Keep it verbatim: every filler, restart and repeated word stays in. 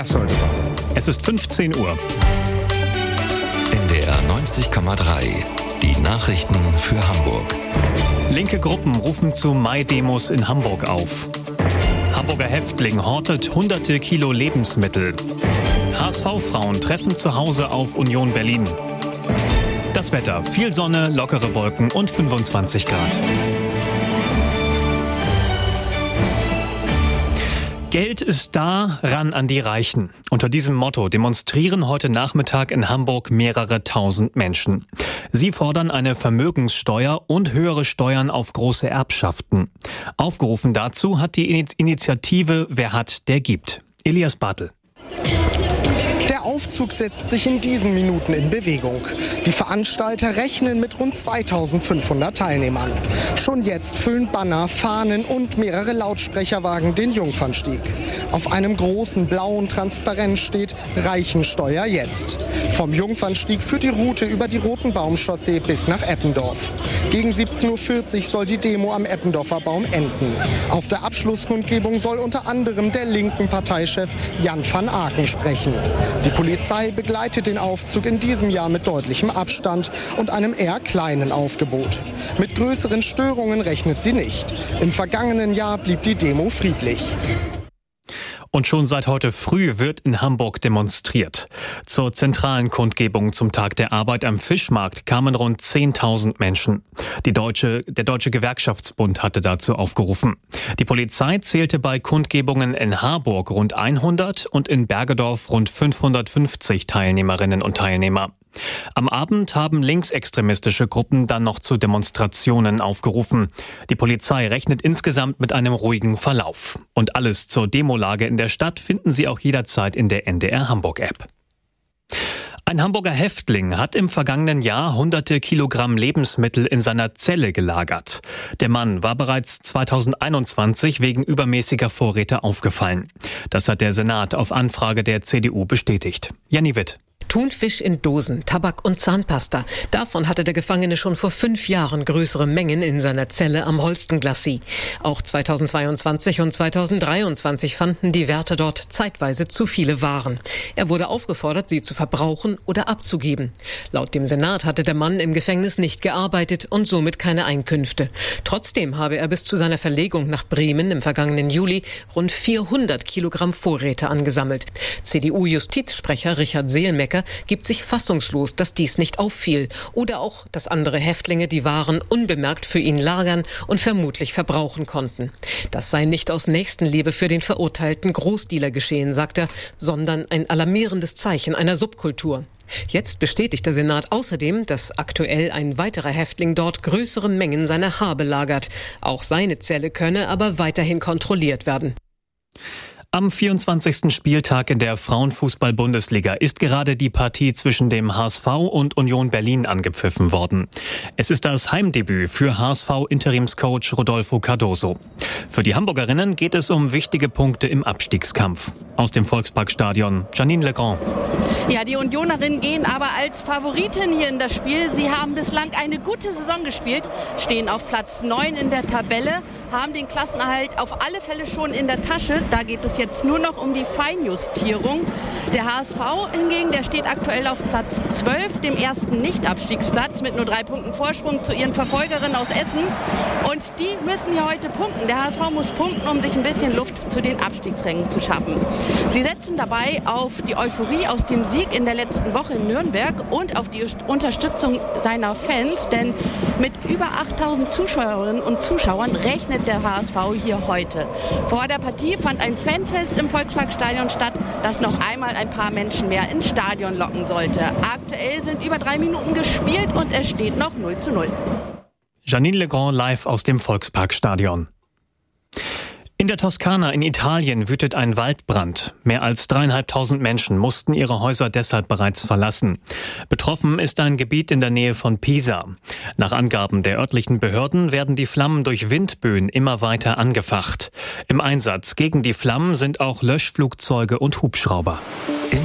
Achso, es ist fünfzehn Uhr. In der neunzig Komma drei. Die Nachrichten für Hamburg. Linke Gruppen rufen zu Mai-Demos in Hamburg auf. Hamburger Häftling hortet hunderte Kilo Lebensmittel. H S V-Frauen treffen zu Hause auf Union Berlin. Das Wetter: viel Sonne, lockere Wolken und fünfundzwanzig Grad. Geld ist da, ran an die Reichen. Unter diesem Motto demonstrieren heute Nachmittag in Hamburg mehrere tausend Menschen. Sie fordern eine Vermögenssteuer und höhere Steuern auf große Erbschaften. Aufgerufen dazu hat die Initiative Wer hat, der gibt. Elias Bartel. Der Aufzug setzt sich in diesen Minuten in Bewegung. Die Veranstalter rechnen mit rund zweitausendfünfhundert Teilnehmern. Schon jetzt füllen Banner, Fahnen und mehrere Lautsprecherwagen den Jungfernstieg. Auf einem großen blauen Transparent steht Reichensteuer jetzt. Vom Jungfernstieg führt die Route über die Rotenbaumchaussee bis nach Eppendorf. Gegen siebzehn Uhr vierzig soll die Demo am Eppendorfer Baum enden. Auf der Abschlusskundgebung soll unter anderem der linken Parteichef Jan van Aken sprechen. Die Polizei begleitet den Aufzug in diesem Jahr mit deutlichem Abstand und einem eher kleinen Aufgebot. Mit größeren Störungen rechnet sie nicht. Im vergangenen Jahr blieb die Demo friedlich. Und schon seit heute früh wird in Hamburg demonstriert. Zur zentralen Kundgebung zum Tag der Arbeit am Fischmarkt kamen rund zehntausend Menschen. Die Deutsche, der Deutsche Gewerkschaftsbund hatte dazu aufgerufen. Die Polizei zählte bei Kundgebungen in Harburg rund hundert und in Bergedorf rund fünfhundertfünfzig Teilnehmerinnen und Teilnehmer. Am Abend haben linksextremistische Gruppen dann noch zu Demonstrationen aufgerufen. Die Polizei rechnet insgesamt mit einem ruhigen Verlauf. Und alles zur Demolage in der Stadt finden Sie auch jederzeit in der N D R Hamburg-App. Ein Hamburger Häftling hat im vergangenen Jahr hunderte Kilogramm Lebensmittel in seiner Zelle gelagert. Der Mann war bereits zweitausendeinundzwanzig wegen übermäßiger Vorräte aufgefallen. Das hat der Senat auf Anfrage der C D U bestätigt. Janni Witt. Thunfisch in Dosen, Tabak und Zahnpasta. Davon hatte der Gefangene schon vor fünf Jahren größere Mengen in seiner Zelle am Holstenglassie. Auch zweitausendzweiundzwanzig und zweitausenddreiundzwanzig fanden die Wärter dort zeitweise zu viele Waren. Er wurde aufgefordert, sie zu verbrauchen oder abzugeben. Laut dem Senat hatte der Mann im Gefängnis nicht gearbeitet und somit keine Einkünfte. Trotzdem habe er bis zu seiner Verlegung nach Bremen im vergangenen Juli rund vierhundert Kilogramm Vorräte angesammelt. C D U-Justizsprecher Richard Seelmecker gibt sich fassungslos, dass dies nicht auffiel oder auch, dass andere Häftlinge die Waren unbemerkt für ihn lagern und vermutlich verbrauchen konnten. Das sei nicht aus Nächstenliebe für den verurteilten Großdealer geschehen, sagt er, sondern ein alarmierendes Zeichen einer Subkultur. Jetzt bestätigt der Senat außerdem, dass aktuell ein weiterer Häftling dort größere Mengen seiner Habe lagert. Auch seine Zelle könne aber weiterhin kontrolliert werden. Am vierundzwanzigsten Spieltag in der Frauenfußball-Bundesliga ist gerade die Partie zwischen dem H S V und Union Berlin angepfiffen worden. Es ist das Heimdebüt für H S V-Interimscoach Rodolfo Cardoso. Für die Hamburgerinnen geht es um wichtige Punkte im Abstiegskampf. Aus dem Volksparkstadion, Janine Legrand. Ja, die Unionerinnen gehen aber als Favoritin hier in das Spiel. Sie haben bislang eine gute Saison gespielt, stehen auf Platz neun in der Tabelle, haben den Klassenerhalt auf alle Fälle schon in der Tasche. Da geht es jetzt nur noch um die Feinjustierung. Der H S V hingegen, der steht aktuell auf Platz zwölf, dem ersten Nicht-Abstiegsplatz mit nur drei Punkten Vorsprung zu ihren Verfolgerinnen aus Essen. Und die müssen hier heute punkten. Der H S V muss punkten, um sich ein bisschen Luft zu den Abstiegsrängen zu schaffen. Sie setzen dabei auf die Euphorie aus dem Sieg in der letzten Woche in Nürnberg und auf die Unterstützung seiner Fans, denn mit über achttausend Zuschauerinnen und Zuschauern rechnet der H S V hier heute. Vor der Partie fand ein Fanfest im Volksparkstadion statt, das noch einmal ein paar Menschen mehr ins Stadion locken sollte. Aktuell sind über drei Minuten gespielt und es steht noch null zu null. Janine Legrand live aus dem Volksparkstadion. In der Toskana in Italien wütet ein Waldbrand. Mehr als dreieinhalbtausend Menschen mussten ihre Häuser deshalb bereits verlassen. Betroffen ist ein Gebiet in der Nähe von Pisa. Nach Angaben der örtlichen Behörden werden die Flammen durch Windböen immer weiter angefacht. Im Einsatz gegen die Flammen sind auch Löschflugzeuge und Hubschrauber.